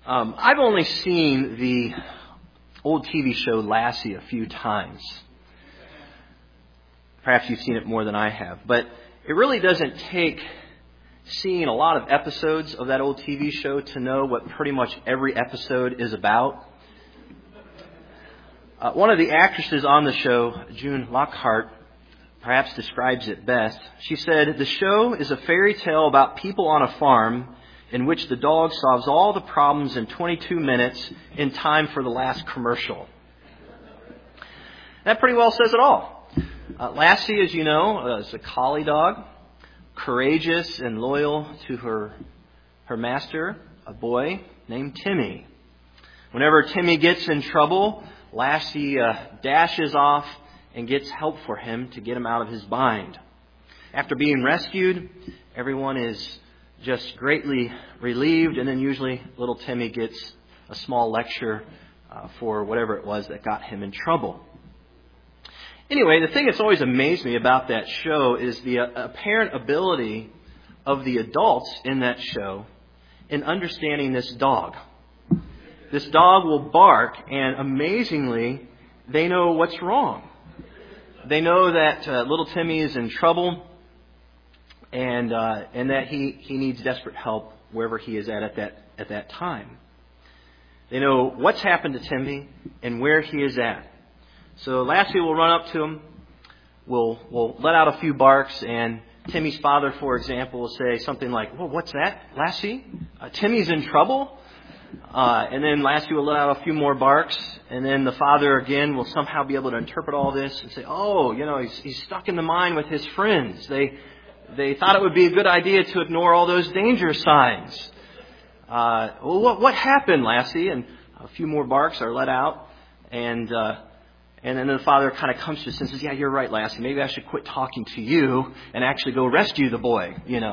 I've only seen the old TV show Lassie a few times. Perhaps you've seen it more than I have. But it really doesn't take seeing a lot of episodes of that old TV show to know what pretty much every episode is about. One of the actresses on the show, June Lockhart, perhaps describes it best. She said, "The show is a fairy tale about people on a farm in which the dog solves all the problems in 22 minutes in time for the last commercial." That pretty well says it all. Lassie, as you know, is a collie dog, courageous and loyal to her master, a boy named Timmy. Whenever Timmy gets in trouble, Lassie dashes off and gets help for him to get him out of his bind. After being rescued, everyone is just greatly relieved, and then usually little Timmy gets a small lecture for whatever it was that got him in trouble. Anyway, the thing that's always amazed me about that show is the apparent ability of the adults in that show in understanding this dog. This dog will bark, and amazingly, they know what's wrong. They know that little Timmy is in trouble, and that he needs desperate help wherever he is at that time. They know what's happened to Timmy and where he is at. So Lassie will run up to him, will let out a few barks, and Timmy's father, for example, will say something like, "Well, what's that, Lassie? Timmy's in trouble?" And then Lassie will let out a few more barks, and then the father again will somehow be able to interpret all this and say, "Oh, he's stuck in the mine with his friends. They thought it would be a good idea to ignore all those danger signs. Well, what happened, Lassie?" And a few more barks are let out, and then the father kind of comes to us and says, "Yeah, you're right, Lassie. Maybe I should quit talking to you and actually go rescue the boy."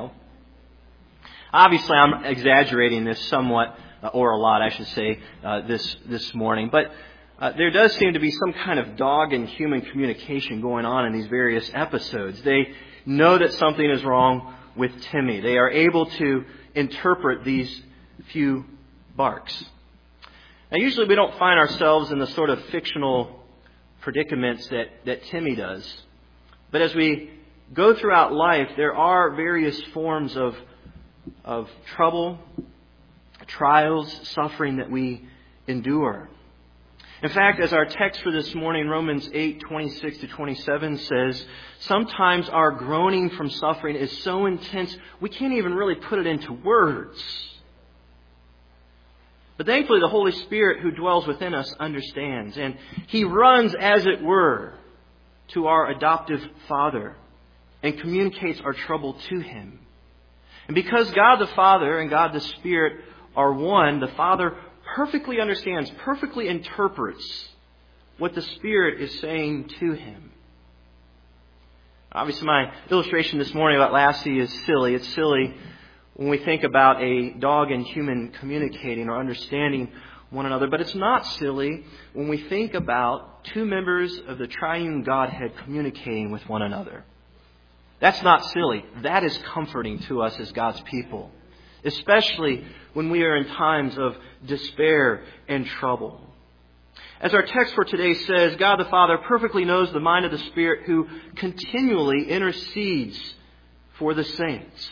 Obviously, I'm exaggerating this somewhat, or a lot, I should say, this morning. But there does seem to be some kind of dog and human communication going on in these various episodes. They know that something is wrong with Timmy. They are able to interpret these few barks. Now, usually we don't find ourselves in the sort of fictional predicaments that Timmy does. But as we go throughout life, there are various forms of trouble, trials, suffering that we endure. In fact, as our text for this morning, Romans 8:26-27 says, sometimes our groaning from suffering is so intense we can't even really put it into words. But thankfully, the Holy Spirit who dwells within us understands, and He runs, as it were, to our adoptive Father and communicates our trouble to Him. And because God the Father and God the Spirit are one, the Father perfectly understands, perfectly interprets what the Spirit is saying to Him. Obviously, my illustration this morning about Lassie is silly. It's silly when we think about a dog and human communicating or understanding one another. But it's not silly when we think about two members of the triune Godhead communicating with one another. That's not silly. That is comforting to us as God's people, especially when we are in times of despair and trouble. As our text for today says, God the Father perfectly knows the mind of the Spirit who continually intercedes for the saints.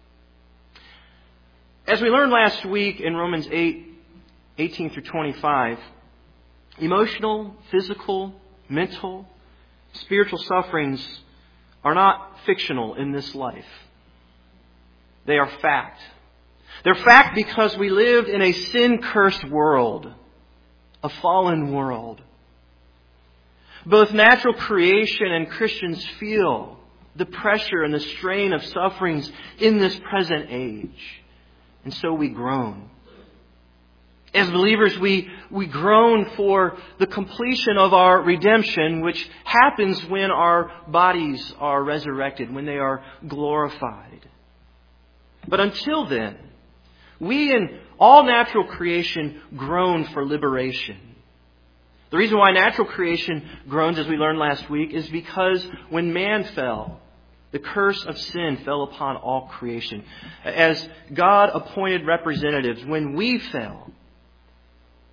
As we learned last week in Romans 8:18-25, emotional, physical, mental, spiritual sufferings are not fictional in this life. They are fact. They're fact because we live in a sin-cursed world, a fallen world. Both natural creation and Christians feel the pressure and the strain of sufferings in this present age. And so we groan. As believers, we groan for the completion of our redemption, which happens when our bodies are resurrected, when they are glorified. But until then, we in all natural creation groan for liberation. The reason why natural creation groans, as we learned last week, is because when man fell, the curse of sin fell upon all creation. As God-appointed representatives, when we fell,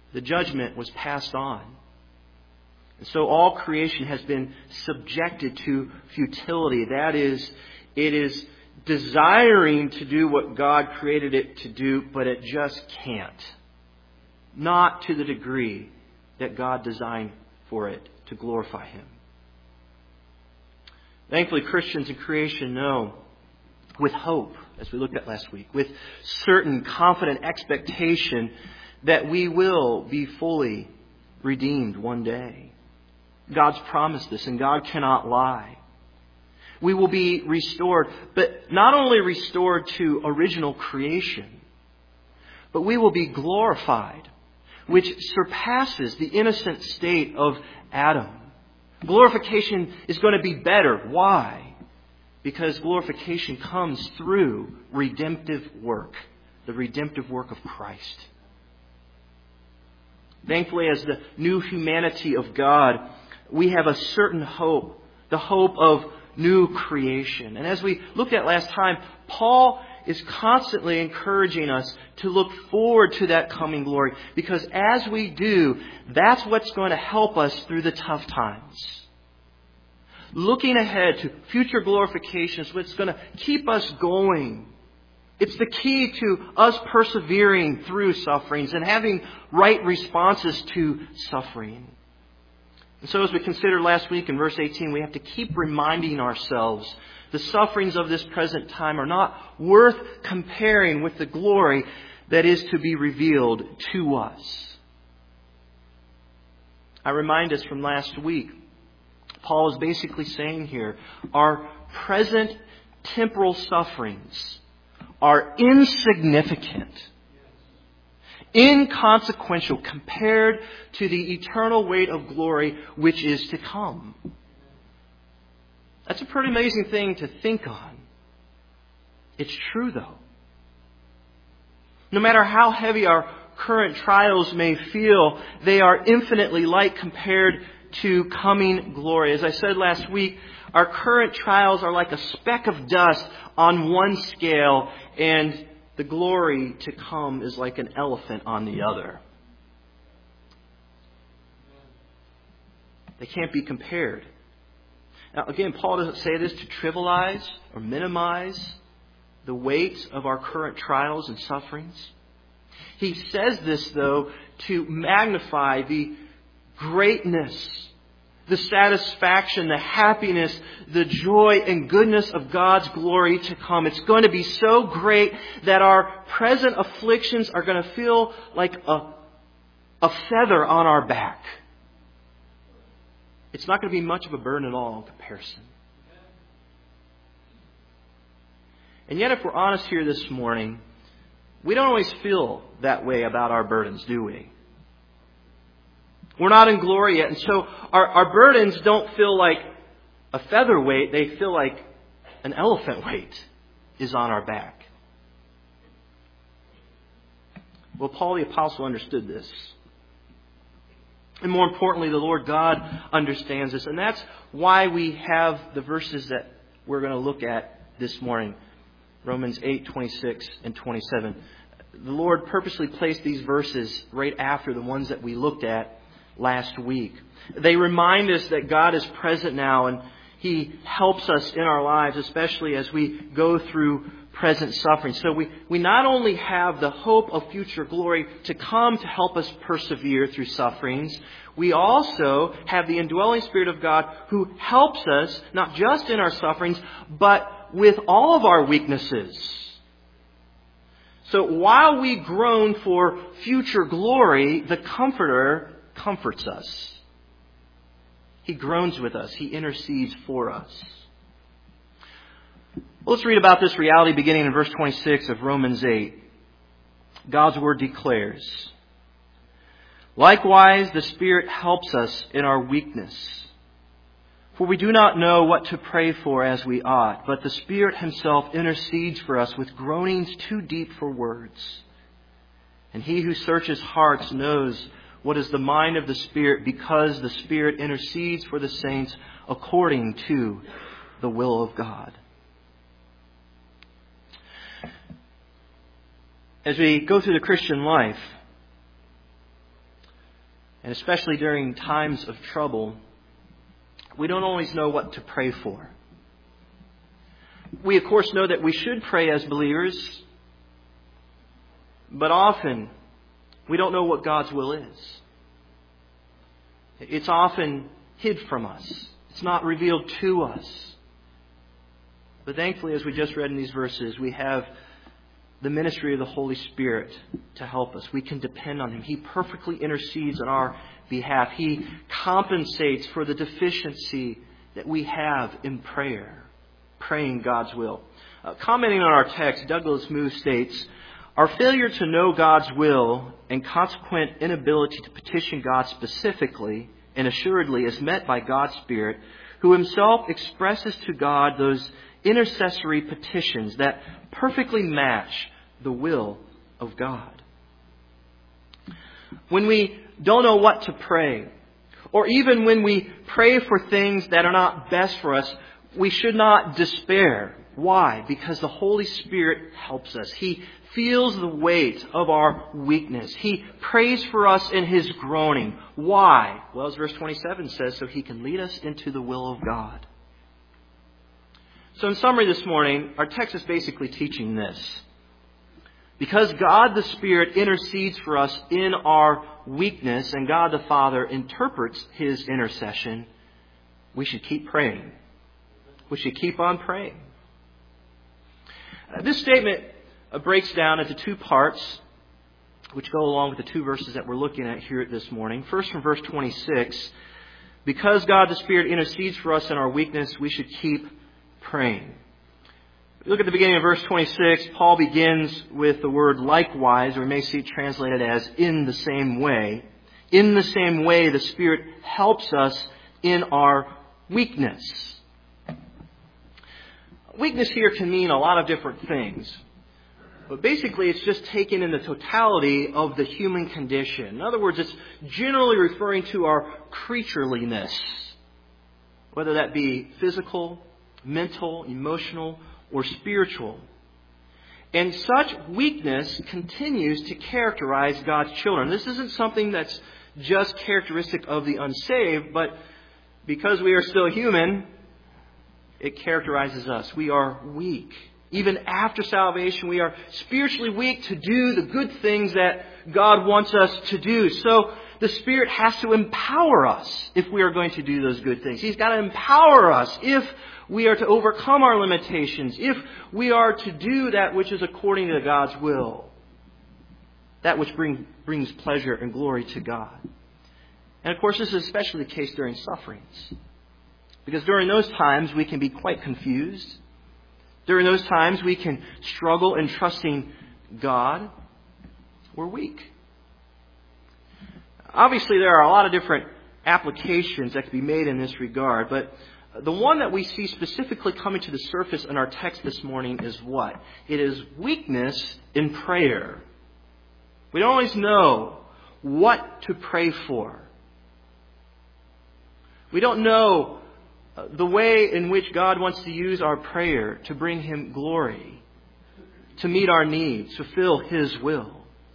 the judgment was passed on. And so all creation has been subjected to futility. That is, it is desiring to do what God created it to do, but it just can't. Not to the degree that God designed for it to glorify Him. Thankfully, Christians in creation know with hope, as we looked at last week, with certain confident expectation that we will be fully redeemed one day. God's promised this, and God cannot lie. We will be restored, but not only restored to original creation, but we will be glorified, which surpasses the innocent state of Adam. Glorification is going to be better. Why? Because glorification comes through redemptive work, the redemptive work of Christ. Thankfully, as the new humanity of God, we have a certain hope, the hope of new creation. And as we looked at last time, Paul is constantly encouraging us to look forward to that coming glory, because as we do, that's what's going to help us through the tough times. Looking ahead to future glorification is what's going to keep us going. It's the key to us persevering through sufferings and having right responses to suffering. And so as we considered last week in verse 18, we have to keep reminding ourselves the sufferings of this present time are not worth comparing with the glory that is to be revealed to us. I remind us from last week, Paul is basically saying here, our present temporal sufferings are insignificant, inconsequential compared to the eternal weight of glory which is to come. That's a pretty amazing thing to think on. It's true, though. No matter how heavy our current trials may feel, they are infinitely light compared to coming glory. As I said last week, our current trials are like a speck of dust on one scale, and the glory to come is like an elephant on the other. They can't be compared. Now, again, Paul doesn't say this to trivialize or minimize the weight of our current trials and sufferings. He says this, though, to magnify the greatness, the satisfaction, the happiness, the joy and goodness of God's glory to come. It's going to be so great that our present afflictions are going to feel like a feather on our back. It's not going to be much of a burden at all in comparison. And yet, if we're honest here this morning, we don't always feel that way about our burdens, do we? We're not in glory yet, and so our burdens don't feel like a feather weight. They feel like an elephant weight is on our back. Well, Paul the Apostle understood this. And more importantly, the Lord God understands this. And that's why we have the verses that we're going to look at this morning. Romans 8, 26 and 27. The Lord purposely placed these verses right after the ones that we looked at last week. They remind us that God is present now, and He helps us in our lives, especially as we go through present suffering. So we not only have the hope of future glory to come to help us persevere through sufferings, we also have the indwelling Spirit of God who helps us not just in our sufferings, but with all of our weaknesses. So while we groan for future glory, the Comforter comforts us. He groans with us. He intercedes for us. Well, let's read about this reality beginning in verse 26 of Romans 8. God's Word declares, "Likewise, the Spirit helps us in our weakness. For we do not know what to pray for as we ought, but the Spirit Himself intercedes for us with groanings too deep for words. And He who searches hearts knows what is the mind of the Spirit, because the Spirit intercedes for the saints according to the will of God." As we go through the Christian life, And especially during times of trouble, we don't always know what to pray for. We, of course, know that we should pray as believers, but often we don't know what God's will is. It's often hid from us. It's not revealed to us. But thankfully, as we just read in these verses, we have the ministry of the Holy Spirit to help us. We can depend on Him. He perfectly intercedes on our behalf. He compensates for the deficiency that we have in prayer, praying God's will. Commenting on our text, Douglas Moo states, "Our failure to know God's will and consequent inability to petition God specifically and assuredly is met by God's Spirit, who Himself expresses to God those intercessory petitions that perfectly match the will of God." When we don't know what to pray, or even when we pray for things that are not best for us, we should not despair. Why? Because the Holy Spirit helps us. He feels the weight of our weakness. He prays for us in His groaning. Why? Well, as verse 27 says, so He can lead us into the will of God. So in summary this morning, our text is basically teaching this. Because God the Spirit intercedes for us in our weakness and God the Father interprets His intercession, we should keep praying. We should keep on praying. This statement breaks down into two parts, which go along with the two verses that we're looking at here this morning. First, from verse 26, because God the Spirit intercedes for us in our weakness, we should keep praying. Look at the beginning of verse 26. Paul begins with the word likewise, or we may see it translated as in the same way. In the same way, the Spirit helps us in our weakness. Weakness here can mean a lot of different things. But basically, it's just taken in the totality of the human condition. In other words, it's generally referring to our creatureliness, whether that be physical, mental, emotional, or spiritual. And such weakness continues to characterize God's children. This isn't something that's just characteristic of the unsaved, but because we are still human, it characterizes us. We are weak. Even after salvation, we are spiritually weak to do the good things that God wants us to do. So the Spirit has to empower us if we are going to do those good things. He's got to empower us if we are to overcome our limitations, if we are to do that which is according to God's will, that which brings pleasure and glory to God. And of course, this is especially the case during sufferings. Because during those times, we can be quite confused. During those times, we can struggle in trusting God. We're weak. Obviously, there are a lot of different applications that can be made in this regard, but the one that we see specifically coming to the surface in our text this morning is what? It is weakness in prayer. We don't always know what to pray for. We don't know the way in which God wants to use our prayer to bring Him glory, to meet our needs, fulfill His will.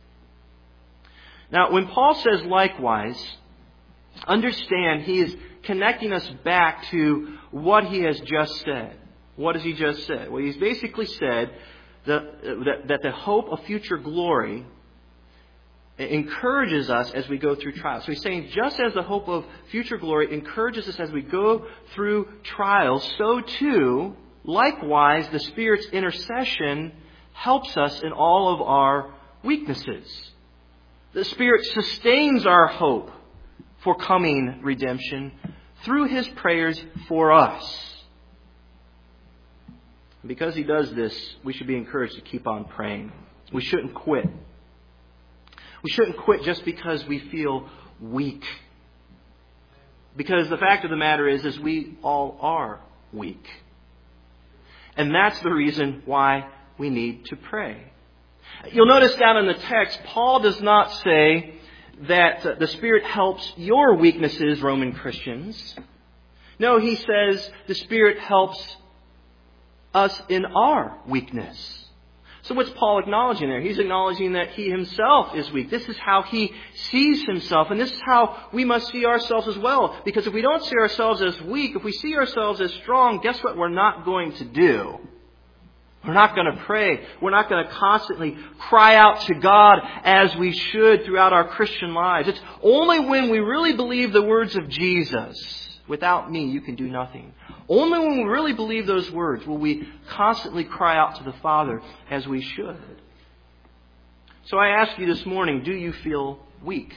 Now, when Paul says likewise, understand he is connecting us back to what he has just said. What has he just said? Well, he's basically said that the hope of future glory encourages us as we go through trials. So he's saying just as the hope of future glory encourages us as we go through trials, so too, likewise, the Spirit's intercession helps us in all of our weaknesses. The Spirit sustains our hope for coming redemption through His prayers for us. Because He does this, we should be encouraged to keep on praying. We shouldn't quit. We shouldn't quit just because we feel weak. Because the fact of the matter is we all are weak. And that's the reason why we need to pray. You'll notice down in the text, Paul does not say that the Spirit helps your weaknesses, Roman Christians. No, he says the Spirit helps us in our weakness. So what's Paul acknowledging there? He's acknowledging that he himself is weak. This is how he sees himself, and this is how we must see ourselves as well. Because if we don't see ourselves as weak, if we see ourselves as strong, guess what we're not going to do? We're not going to pray. We're not going to constantly cry out to God as we should throughout our Christian lives. It's only when we really believe the words of Jesus, "Without me, you can do nothing." Only when we really believe those words will we constantly cry out to the Father as we should. So I ask you this morning, do you feel weak?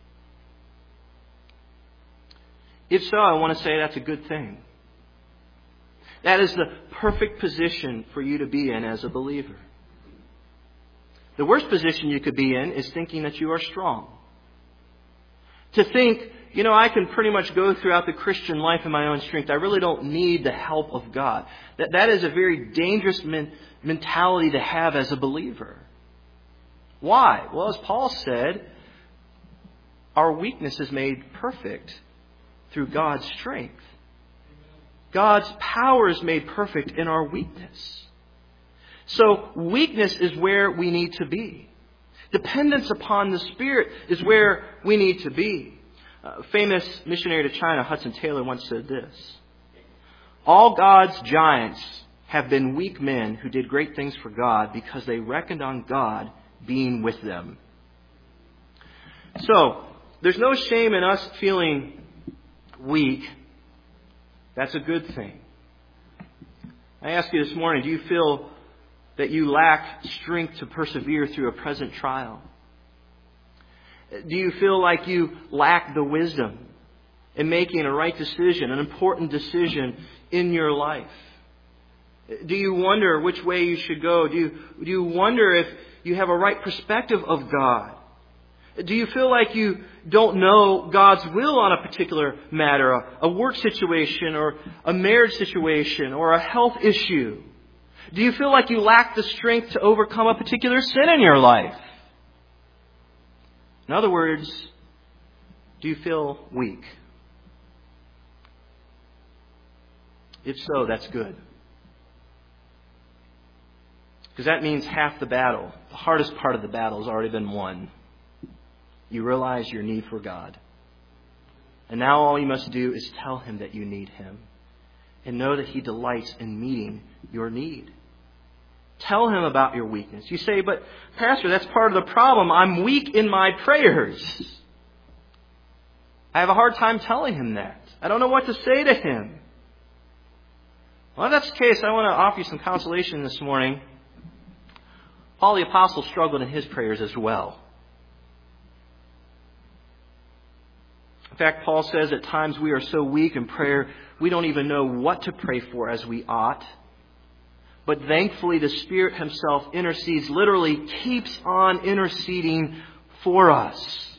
If so, I want to say that's a good thing. That is the perfect position for you to be in as a believer. The worst position you could be in is thinking that you are strong. To think, I can pretty much go throughout the Christian life in my own strength. I really don't need the help of God. That is a very dangerous mentality to have as a believer. Why? Well, as Paul said, our weakness is made perfect through God's strength. God's power is made perfect in our weakness. So weakness is where we need to be. Dependence upon the Spirit is where we need to be. A famous missionary to China, Hudson Taylor, once said this: "All God's giants have been weak men who did great things for God because they reckoned on God being with them." So, there's no shame in us feeling weak. That's a good thing. I ask you this morning, do you feel that you lack strength to persevere through a present trial? Do you feel like you lack the wisdom in making a right decision, an important decision in your life? Do you wonder which way you should go? Do you wonder if you have a right perspective of God? Do you feel like you don't know God's will on a particular matter, a work situation or a marriage situation or a health issue? Do you feel like you lack the strength to overcome a particular sin in your life? In other words, do you feel weak? If so, that's good. Because that means half the battle, the hardest part of the battle, has already been won. You realize your need for God. And now all you must do is tell Him that you need Him. And know that He delights in meeting your need. Tell Him about your weakness. You say, "But Pastor, that's part of the problem. I'm weak in my prayers." I have a hard time telling Him that. I don't know what to say to Him. Well, if that's the case, I want to offer you some consolation this morning. Paul the Apostle struggled in his prayers as well. In fact, Paul says at times we are so weak in prayer, we don't even know what to pray for as we ought. But thankfully, the Spirit Himself intercedes, literally keeps on interceding for us.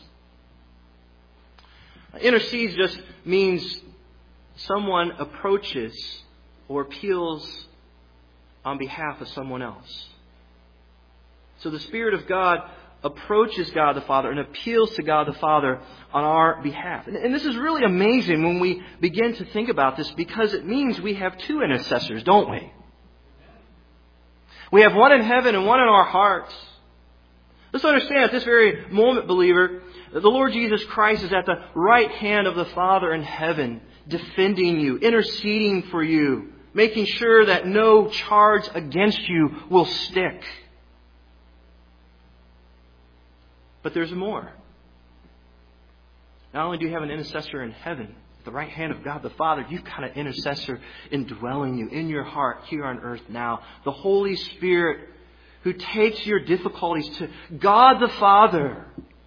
Intercedes just means someone approaches or appeals on behalf of someone else. So the Spirit of God approaches God the Father and appeals to God the Father on our behalf. And this is really amazing when we begin to think about this, because it means we have two intercessors, don't we? We have one in heaven and one in our hearts. Let's understand at this very moment, believer, that the Lord Jesus Christ is at the right hand of the Father in heaven, defending you, interceding for you, making sure that no charge against you will stick. But there's more. Not only do you have an intercessor in heaven, at the right hand of God the Father, you've got an intercessor indwelling you in your heart here on earth now. The Holy Spirit, who takes your difficulties to God the Father.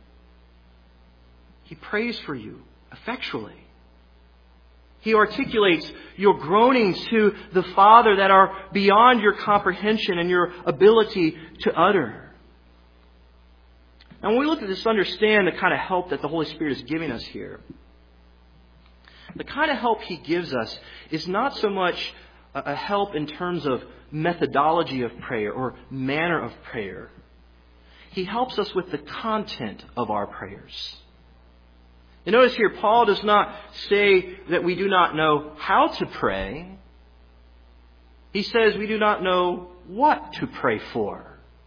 He prays for you effectually. He articulates your groanings to the Father that are beyond your comprehension and your ability to utter. And when we look at this, understand the kind of help that the Holy Spirit is giving us here. The kind of help He gives us is not so much a help in terms of methodology of prayer or manner of prayer. He helps us with the content of our prayers. You notice here, Paul does not say that we do not know how to pray. He says we do not know what to pray for.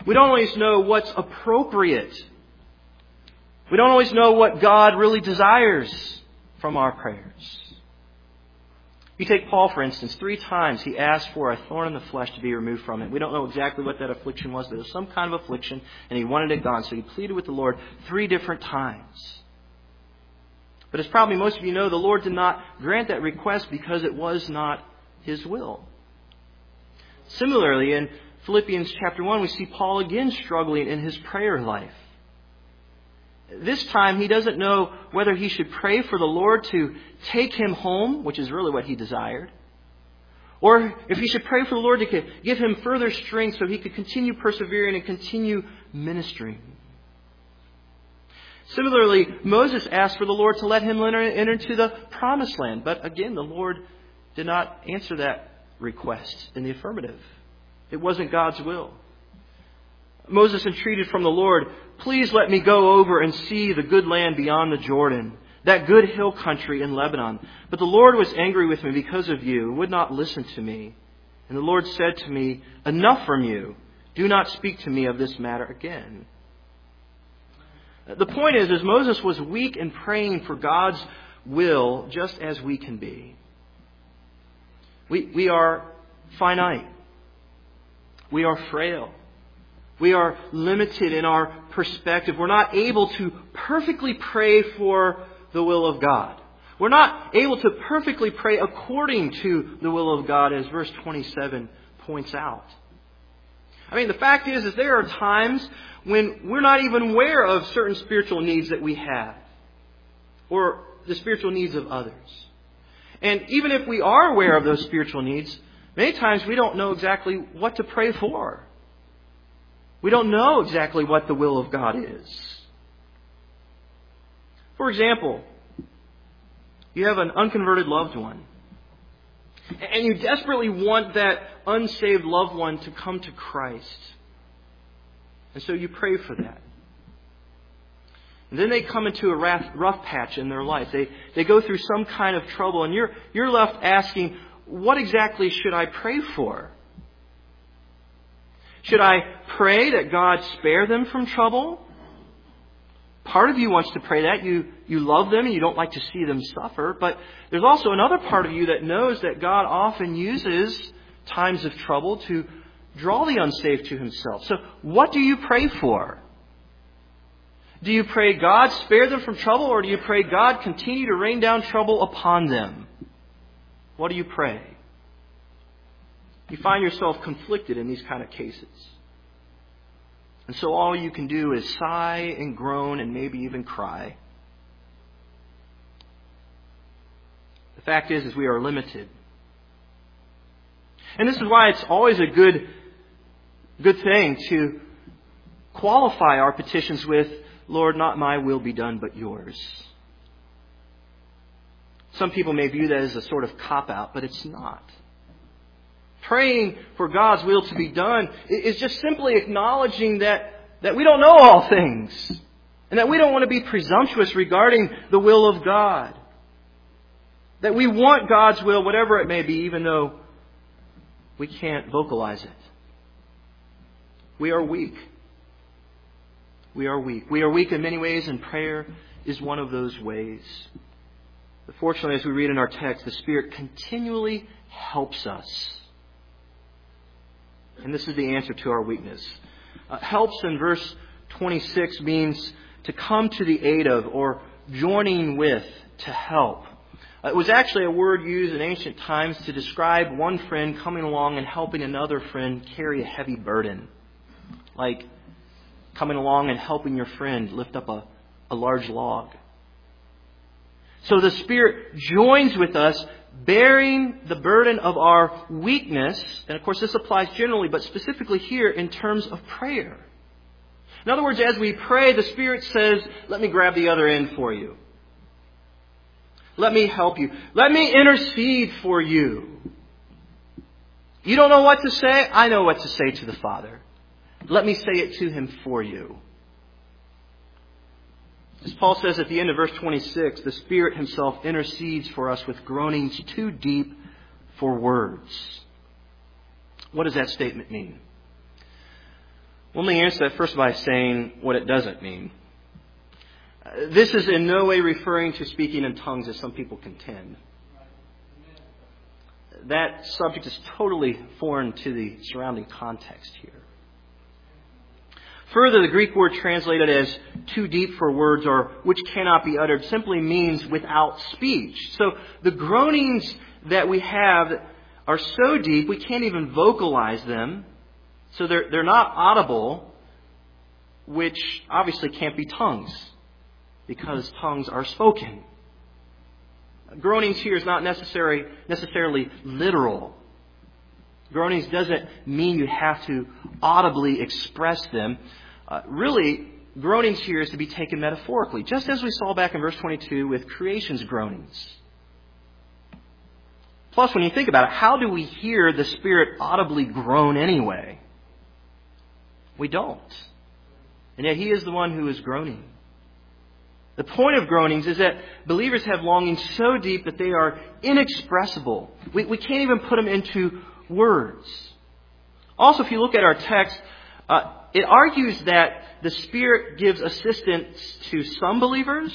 We don't always know what's appropriate. We don't always know what God really desires from our prayers. You take Paul, for instance. 3 times he asked for a thorn in the flesh to be removed from him. We don't know exactly what that affliction was, but it was some kind of affliction, and he wanted it gone. So he pleaded with the Lord 3 different times. But as probably most of you know, the Lord did not grant that request because it was not His will. Similarly, in Philippians chapter 1, we see Paul again struggling in his prayer life. This time, he doesn't know whether he should pray for the Lord to take him home, which is really what he desired, or if he should pray for the Lord to give him further strength so he could continue persevering and continue ministering. Similarly, Moses asked for the Lord to let him enter into the promised land. But again, the Lord did not answer that request in the affirmative. It wasn't God's will. Moses entreated from the Lord, "Please let me go over and see the good land beyond the Jordan, that good hill country in Lebanon." But the Lord was angry with me because of you and would not listen to me. And the Lord said to me, "Enough from you. Do not speak to me of this matter again." The point is Moses was weak in praying for God's will, just as we can be. We are finite. We are frail. We are limited in our perspective. We're not able to perfectly pray for the will of God. We're not able to perfectly pray according to the will of God, as verse 27 points out. I mean, the fact is there are times when we're not even aware of certain spiritual needs that we have, or the spiritual needs of others. And even if we are aware of those spiritual needs, many times we don't know exactly what to pray for. We don't know exactly what the will of God is. For example, you have an unconverted loved one, and you desperately want that unsaved loved one to come to Christ. And so you pray for that. And then they come into a rough patch in their life. They go through some kind of trouble, and you're left asking, what exactly should I pray for? Should I pray that God spare them from trouble? Part of you wants to pray that. You love them and you don't like to see them suffer. But there's also another part of you that knows that God often uses times of trouble to draw the unsaved to Himself. So what do you pray for? Do you pray God spare them from trouble, or do you pray God continue to rain down trouble upon them? What do you pray? You find yourself conflicted in these kind of cases. And so all you can do is sigh and groan and maybe even cry. The fact is we are limited. And this is why it's always a good thing to qualify our petitions with, "Lord, not my will be done, but yours." Some people may view that as a sort of cop-out, but it's not. Praying for God's will to be done is just simply acknowledging that we don't know all things, and that we don't want to be presumptuous regarding the will of God. That we want God's will, whatever it may be, even though we can't vocalize it. We are weak. We are weak. We are weak in many ways, and prayer is one of those ways. But fortunately, as we read in our text, the Spirit continually helps us. And this is the answer to our weakness. Helps in verse 26 means to come to the aid of, or joining with, to help. It was actually a word used in ancient times to describe one friend coming along and helping another friend carry a heavy burden. Like coming along and helping your friend lift up a large log. So the Spirit joins with us, bearing the burden of our weakness. And of course this applies generally, but specifically here in terms of prayer. In other words, as we pray, the Spirit says, "Let me grab the other end for you. Let me help you. Let me intercede for you. You don't know what to say? I know what to say to the Father. Let me say it to Him for you." As Paul says at the end of verse 26, the Spirit Himself intercedes for us with groanings too deep for words. What does that statement mean? Well, let me answer that first by saying what it doesn't mean. This is in no way referring to speaking in tongues as some people contend. That subject is totally foreign to the surrounding context here. Further, the Greek word translated as too deep for words or which cannot be uttered simply means without speech. So the groanings that we have are so deep we can't even vocalize them. So they're not audible, which obviously can't be tongues because tongues are spoken. Groanings here is not necessarily literal. Groanings doesn't mean you have to audibly express them. Really, groanings here is to be taken metaphorically, just as we saw back in verse 22 with creation's groanings. Plus, when you think about it, how do we hear the Spirit audibly groan anyway? We don't. And yet He is the one who is groaning. The point of groanings is that believers have longings so deep that they are inexpressible. We can't even put them into words. Also, if you look at our text, it argues that the Spirit gives assistance to some believers.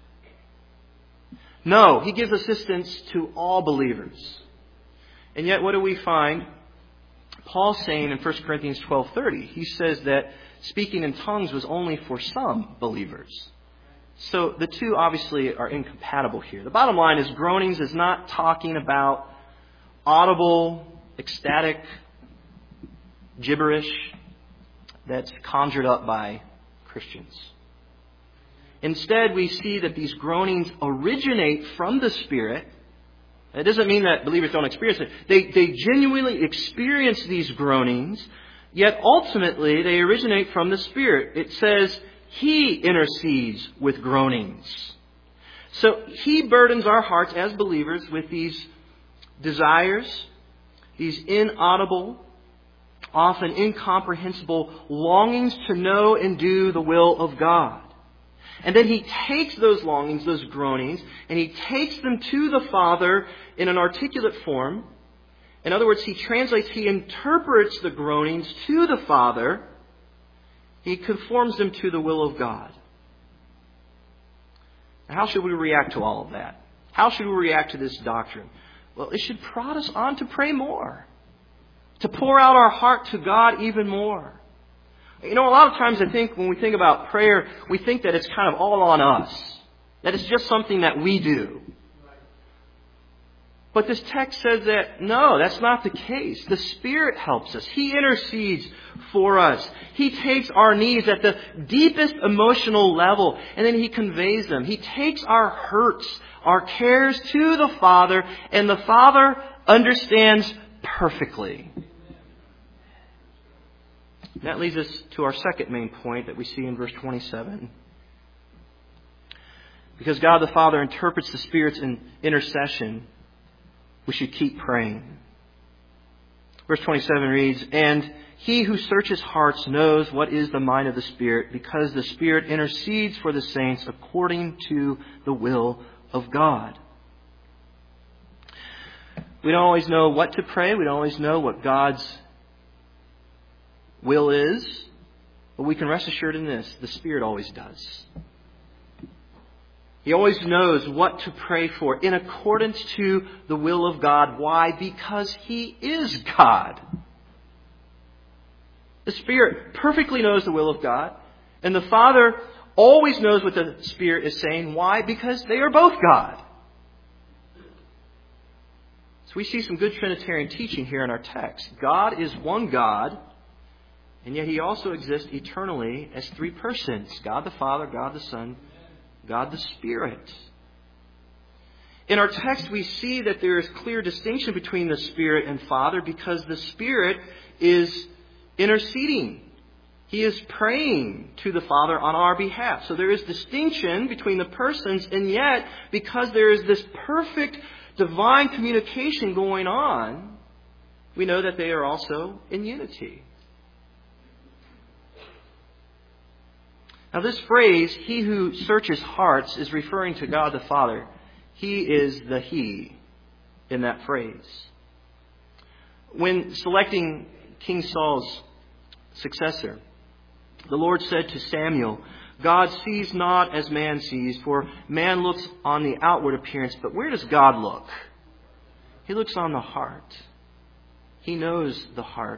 No, He gives assistance to all believers. And yet, what do we find? Paul's saying in 1 Corinthians 12:30, he says that speaking in tongues was only for some believers. So the two obviously are incompatible here. The bottom line is groanings is not talking about audible, ecstatic gibberish that's conjured up by Christians. Instead, we see that these groanings originate from the Spirit. It doesn't mean that believers don't experience it. They genuinely experience these groanings, yet ultimately they originate from the Spirit. It says He intercedes with groanings. So He burdens our hearts as believers with these desires, these inaudible, often incomprehensible longings to know and do the will of God. And then He takes those longings, those groanings, and He takes them to the Father in an articulate form. In other words, He interprets the groanings to the Father. He conforms them to the will of God. Now, how should we react to all of that? How should we react to this doctrine? Well, it should prod us on to pray more, to pour out our heart to God even more. You know, a lot of times I think when we think about prayer, we think that it's kind of all on us, that it's just something that we do. But this text says that, no, that's not the case. The Spirit helps us. He intercedes for us. He takes our needs at the deepest emotional level, and then He conveys them. He takes our hurts, our cares to the Father, and the Father understands perfectly. That leads us to our second main point that we see in verse 27. Because God the Father interprets the Spirit's intercession, we should keep praying. Verse 27 reads, "And He who searches hearts knows what is the mind of the Spirit, because the Spirit intercedes for the saints according to the will of God." We don't always know what to pray. We don't always know what God's will is. But we can rest assured in this: the Spirit always does. He always knows what to pray for in accordance to the will of God. Why? Because He is God. The Spirit perfectly knows the will of God. And the Father always knows what the Spirit is saying. Why? Because they are both God. So we see some good Trinitarian teaching here in our text. God is one God, and yet He also exists eternally as three persons: God the Father, God the Son, God the Spirit. In our text, we see that there is clear distinction between the Spirit and Father, because the Spirit is interceding. He is praying to the Father on our behalf. So there is distinction between the persons, and yet, because there is this perfect divine communication going on, we know that they are also in unity. Now, this phrase, "He who searches hearts," is referring to God the Father. He is the He in that phrase. When selecting King Saul's successor, The Lord said to Samuel, God sees not as man sees, for man looks on the outward appearance, but where does God look? He looks on the heart. He knows the heart.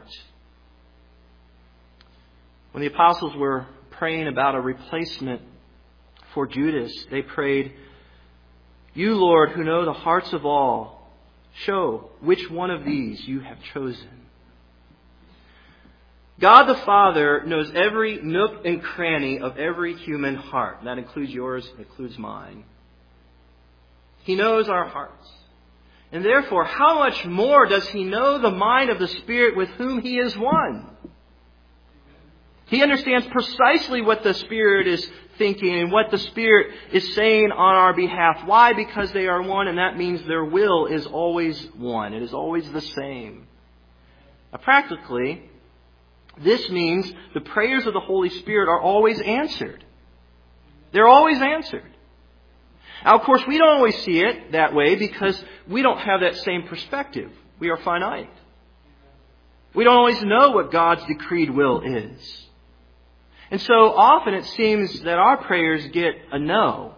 When the apostles were praying about a replacement for Judas, they prayed, You, Lord, who know the hearts of all, show which one of these you have chosen. God the Father knows every nook and cranny of every human heart. That includes yours, it includes mine. He knows our hearts. And therefore, how much more does He know the mind of the Spirit with whom He is one? He understands precisely what the Spirit is thinking and what the Spirit is saying on our behalf. Why? Because they are one, and that means their will is always one. It is always the same. Now, practically, this means the prayers of the Holy Spirit are always answered. They're always answered. Now, of course, we don't always see it that way because we don't have that same perspective. We are finite. We don't always know what God's decreed will is. And so often it seems that our prayers get a no.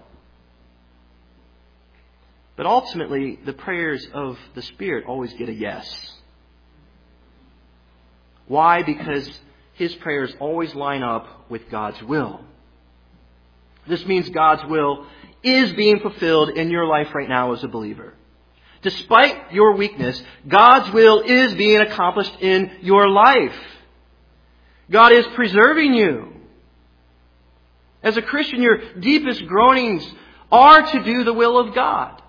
But ultimately, the prayers of the Spirit always get a yes. Why? Because His prayers always line up with God's will. This means God's will is being fulfilled in your life right now as a believer. Despite your weakness, God's will is being accomplished in your life. God is preserving you. As a Christian, your deepest groanings are to do the will of God.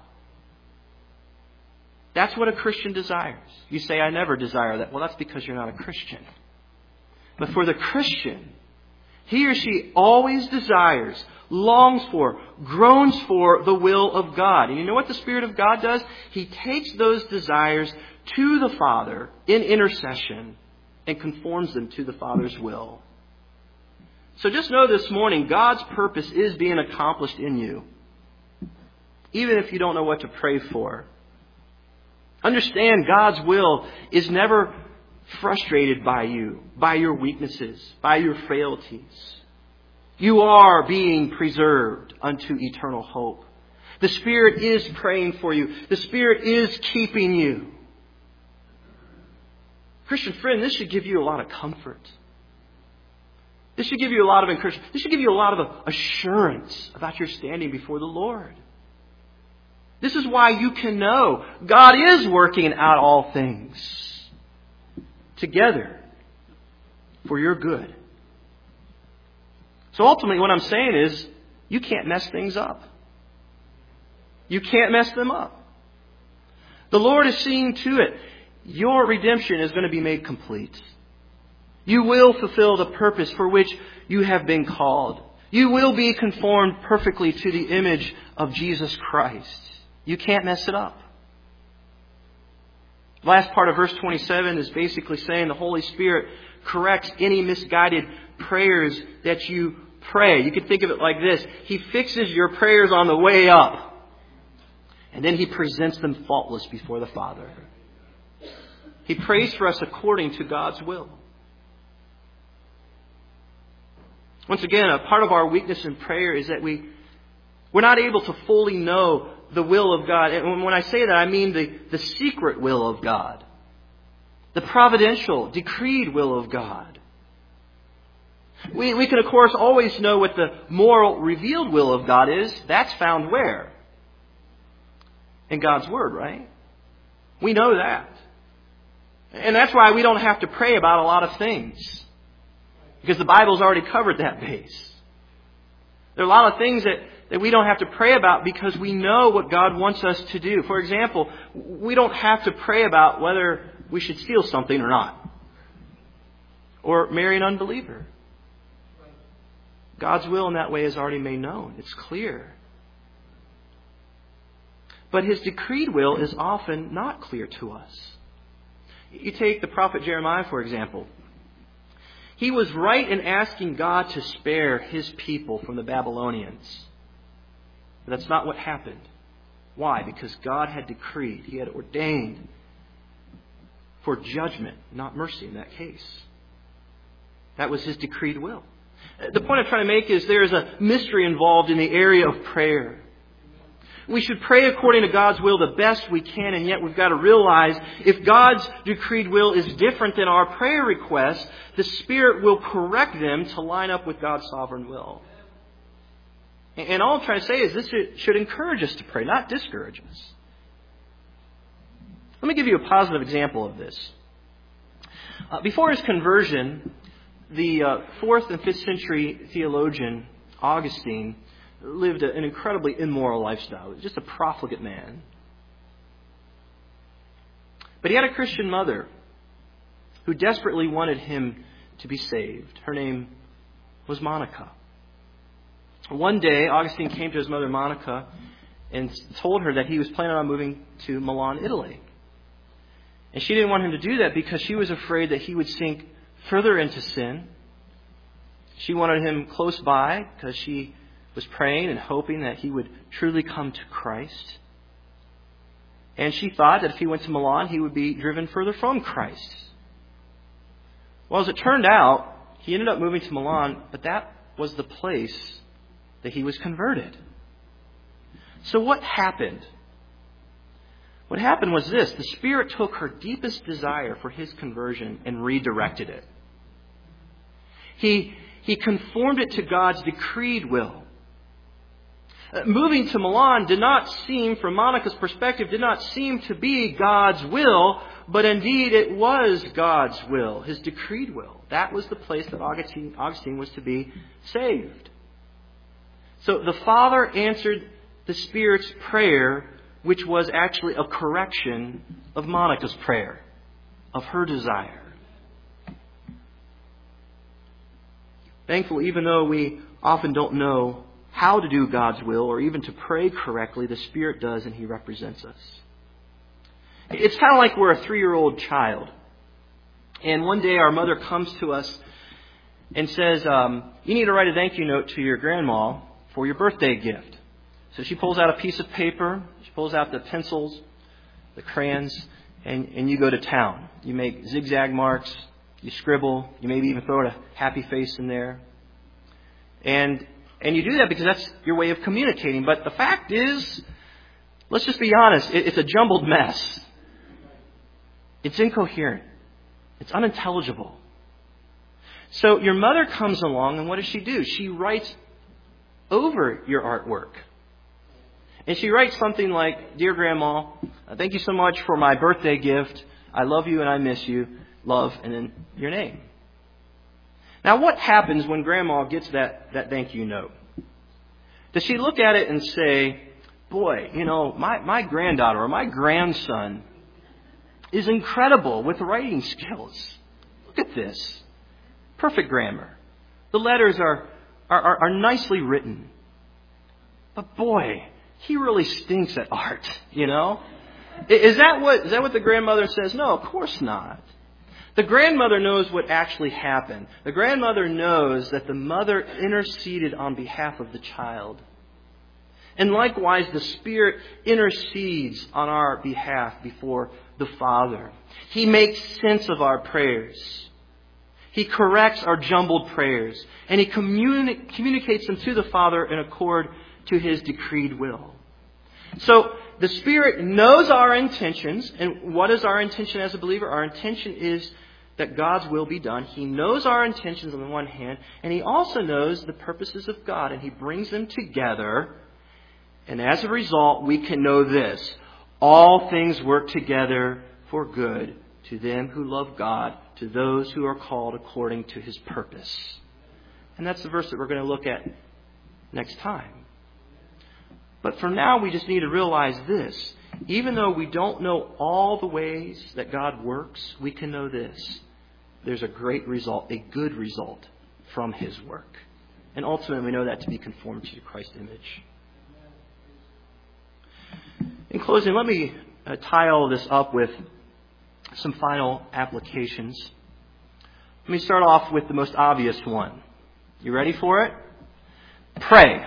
That's what a Christian desires. You say, I never desire that. Well, that's because you're not a Christian. But for the Christian, he or she always desires, longs for, groans for the will of God. And you know what the Spirit of God does? He takes those desires to the Father in intercession and conforms them to the Father's will. So just know this morning, God's purpose is being accomplished in you. Even if you don't know what to pray for. Understand God's will is never frustrated by you, by your weaknesses, by your frailties. You are being preserved unto eternal hope. The Spirit is praying for you. The Spirit is keeping you. Christian friend, this should give you a lot of comfort. This should give you a lot of encouragement. This should give you a lot of assurance about your standing before the Lord. This is why you can know God is working out all things together for your good. So ultimately what I'm saying is you can't mess things up. You can't mess them up. The Lord is seeing to it. Your redemption is going to be made complete. You will fulfill the purpose for which you have been called. You will be conformed perfectly to the image of Jesus Christ. You can't mess it up. The last part of verse 27 is basically saying the Holy Spirit corrects any misguided prayers that you pray. You can think of it like this. He fixes your prayers on the way up. And then He presents them faultless before the Father. He prays for us according to God's will. Once again, a part of our weakness in prayer is that we're not able to fully know the will of God. And when I say that, I mean the secret will of God. The providential, decreed will of God. We can, of course, always know what the moral, revealed will of God is. That's found where? In God's Word, right? We know that. And that's why we don't have to pray about a lot of things. Because the Bible's already covered that base. There are a lot of things that we don't have to pray about because we know what God wants us to do. For example, we don't have to pray about whether we should steal something or not. Or marry an unbeliever. God's will in that way is already made known. It's clear. But His decreed will is often not clear to us. You take the prophet Jeremiah, for example. He was right in asking God to spare His people from the Babylonians. But that's not what happened. Why? Because God had decreed, He had ordained for judgment, not mercy in that case. That was His decreed will. The point I'm trying to make is there is a mystery involved in the area of prayer. We should pray according to God's will the best we can, and yet we've got to realize if God's decreed will is different than our prayer requests, the Spirit will correct them to line up with God's sovereign will. And all I'm trying to say is this should encourage us to pray, not discourage us. Let me give you a positive example of this. Before his conversion, the 4th and 5th century theologian Augustine lived an incredibly immoral lifestyle. He was just a profligate man. But he had a Christian mother who desperately wanted him to be saved. Her name was Monica. One day, Augustine came to his mother, Monica, and told her that he was planning on moving to Milan, Italy. And she didn't want him to do that because she was afraid that he would sink further into sin. She wanted him close by because she was praying and hoping that he would truly come to Christ. And she thought that if he went to Milan, he would be driven further from Christ. Well, as it turned out, he ended up moving to Milan, but that was the place that he was converted. So what happened? What happened was this. The Spirit took her deepest desire for his conversion and redirected it. He conformed it to God's decreed will. Moving to Milan did not seem, from Monica's perspective, did not seem to be God's will, but indeed it was God's will, his decreed will. That was the place that Augustine was to be saved. So the Father answered the Spirit's prayer, which was actually a correction of Monica's prayer, of her desire. Thankfully, even though we often don't know how to do God's will or even to pray correctly, the Spirit does, and He represents us. It's kind of like we're a 3-year-old child. And one day our mother comes to us and says, you need to write a thank you note to your grandma for your birthday gift. So she pulls out a piece of paper, she pulls out the pencils, the crayons, and you go to town. You make zigzag marks, you scribble, you maybe even throw a happy face in there. And you do that because that's your way of communicating. But the fact is, let's just be honest, it's a jumbled mess. It's incoherent. It's unintelligible. So your mother comes along, and what does she do? She writes over your artwork. And she writes something like, Dear Grandma, thank you so much for my birthday gift. I love you and I miss you. Love, and then your name. Now, what happens when Grandma gets that thank you note? Does she look at it and say, boy, my granddaughter or my grandson is incredible with writing skills. Look at this. Perfect grammar. The letters are nicely written. But boy, he really stinks at art, Is that what the grandmother says? No, of course not. The grandmother knows what actually happened. The grandmother knows that the mother interceded on behalf of the child. And likewise, the Spirit intercedes on our behalf before the Father. He makes sense of our prayers. He corrects our jumbled prayers. And He communicates them to the Father in accord to His decreed will. So, the Spirit knows our intentions. And what is our intention as a believer? Our intention is that God's will be done. He knows our intentions on the one hand, and He also knows the purposes of God, and He brings them together. And as a result, we can know this. All things work together for good to them who love God, to those who are called according to His purpose. And that's the verse that we're going to look at next time. But for now, we just need to realize this. Even though we don't know all the ways that God works, we can know this. There's a great result, a good result from His work. And ultimately, we know that to be conformed to Christ's image. In closing, let me tie all this up with some final applications. Let me start off with the most obvious one. You ready for it? Pray.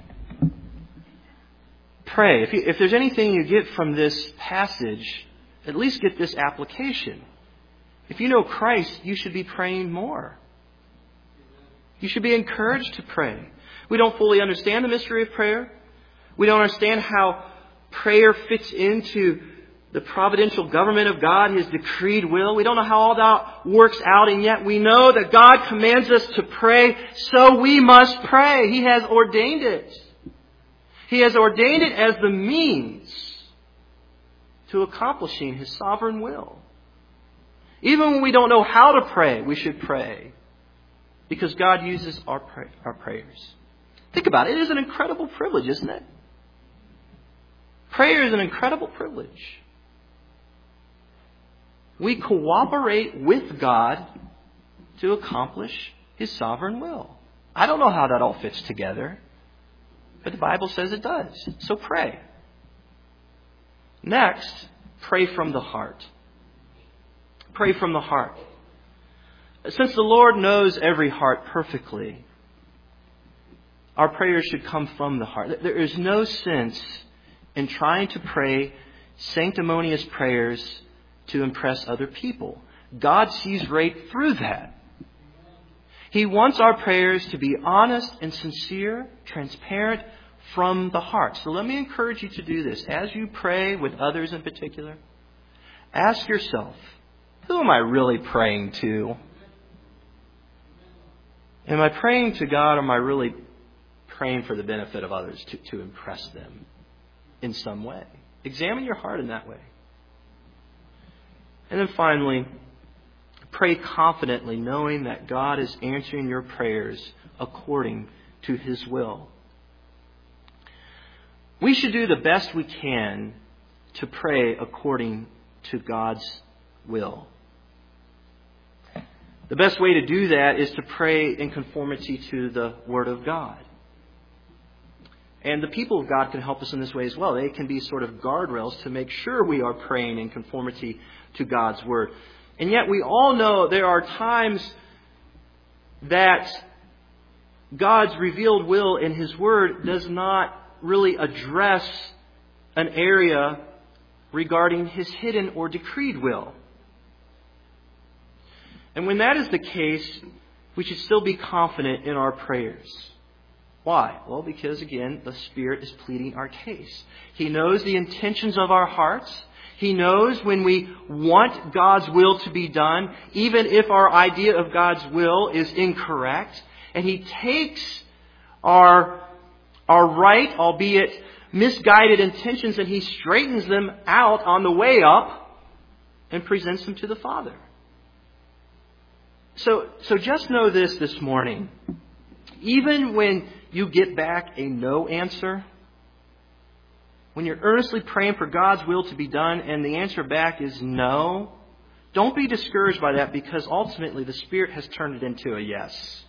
Pray. If there's anything you get from this passage, at least get this application. If you know Christ, you should be praying more. You should be encouraged to pray. We don't fully understand the mystery of prayer. We don't understand how prayer fits into the providential government of God, His decreed will. We don't know how all that works out, and yet we know that God commands us to pray, so we must pray. He has ordained it. He has ordained it as the means to accomplishing His sovereign will. Even when we don't know how to pray, we should pray, because God uses our prayers. Think about it. It is an incredible privilege, isn't it? Prayer is an incredible privilege. We cooperate with God to accomplish His sovereign will. I don't know how that all fits together, but the Bible says it does. So pray. Next, pray from the heart. Pray from the heart. Since the Lord knows every heart perfectly, our prayers should come from the heart. There is no sense in trying to pray sanctimonious prayers to impress other people. God sees right through that. He wants our prayers to be honest and sincere, transparent from the heart. So let me encourage you to do this. As you pray with others in particular, ask yourself, who am I really praying to? Am I praying to God, or am I really praying for the benefit of others to impress them in some way? Examine your heart in that way. And then finally, pray confidently, knowing that God is answering your prayers according to His will. We should do the best we can to pray according to God's will. The best way to do that is to pray in conformity to the Word of God. And the people of God can help us in this way as well. They can be sort of guardrails to make sure we are praying in conformity to God's Word. And yet we all know there are times that God's revealed will in His Word does not really address an area regarding His hidden or decreed will. And when that is the case, we should still be confident in our prayers. Why? Well, because again, the Spirit is pleading our case. He knows the intentions of our hearts. He knows when we want God's will to be done, even if our idea of God's will is incorrect. And He takes our right, albeit misguided intentions, and He straightens them out on the way up and presents them to the Father. So just know this morning. Even when you get back a no answer, when you're earnestly praying for God's will to be done and the answer back is no, don't be discouraged by that, because ultimately the Spirit has turned it into a yes.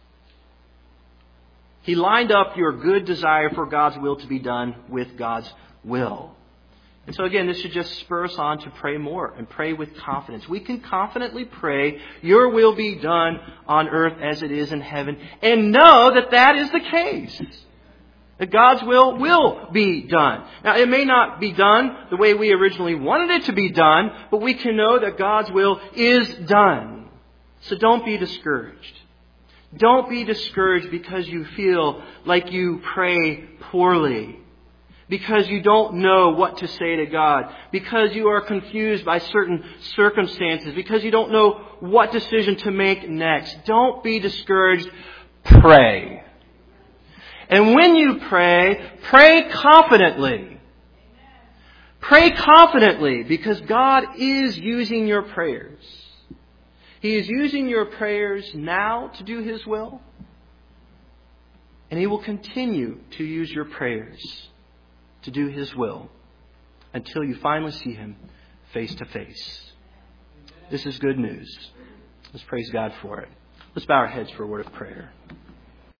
He lined up your good desire for God's will to be done with God's will. And so again, this should just spur us on to pray more and pray with confidence. We can confidently pray, your will be done on earth as it is in heaven, and know that that is the case. That God's will be done. Now, it may not be done the way we originally wanted it to be done, but we can know that God's will is done. So don't be discouraged. Don't be discouraged because you feel like you pray poorly, because you don't know what to say to God, because you are confused by certain circumstances, because you don't know what decision to make next. Don't be discouraged. Pray. And when you pray, pray confidently. Pray confidently, because God is using your prayers. He is using your prayers now to do His will, and He will continue to use your prayers to do His will until you finally see Him face to face. This is good news. Let's praise God for it. Let's bow our heads for a word of prayer.